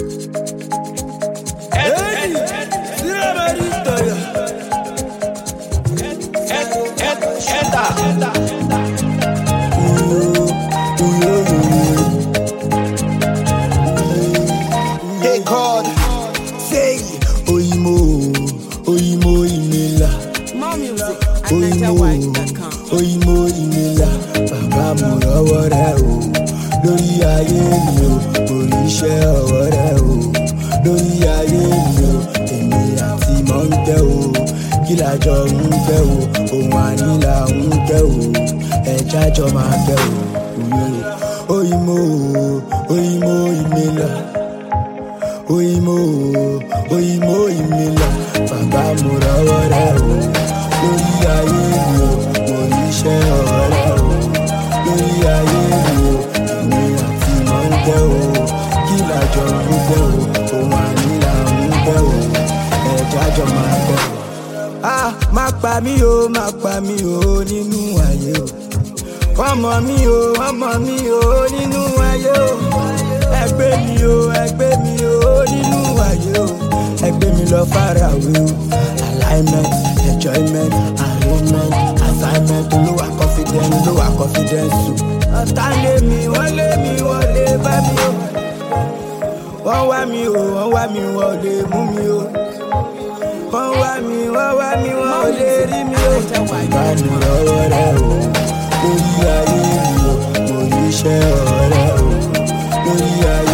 Hey God, say Oyimo Imela. More music at NigerWide.com. Oyimo Imela. Bàbá mo rọ́wọ́ rẹ o, lórí ayé mi o, orí iṣẹ́ ọwọ́ rẹ o, lórí ayé mi o, èmi àti mọ̀ ń tẹ́ o, kí lájọ ń fẹ́ o, ohun ànílà ń tẹ́ o, ẹja jọ máa tẹ́ o, Oyimo Imela. Oyimo Imela. Bàbá mo rọ́wọ́ rẹ o, lórí ayé mi o, mo níṣẹ́ ọwọ́ rẹ o, lórí ayé mi o, èmi àti mọ̀ ń tẹ́ o, kí lájọ ń tẹ́ o, ohun ànílà ń tẹ́ o, ẹja jọ máa tẹ́ o. Má pa mí o nínú ayé o, wọ́n mọ̀ mí o nínú ayé o, ẹgbẹ́ mi o nínú ayé o, ẹgbẹ́ mi lọ fara away o, alignment, enjoyment, arrangement, assignment, olówà confidence o, ọ̀tá lé mi wọ́n lé bá mi o, wọ́n wá mi wọ́n lè mú mi o, wọ́n wá mi wọ́n lè rí mi o, bàbá mi lọ́wọ́ rẹ o, lórí ayé mi o, mo ní iṣẹ́ ọ̀rẹ́ o, lórí ayé.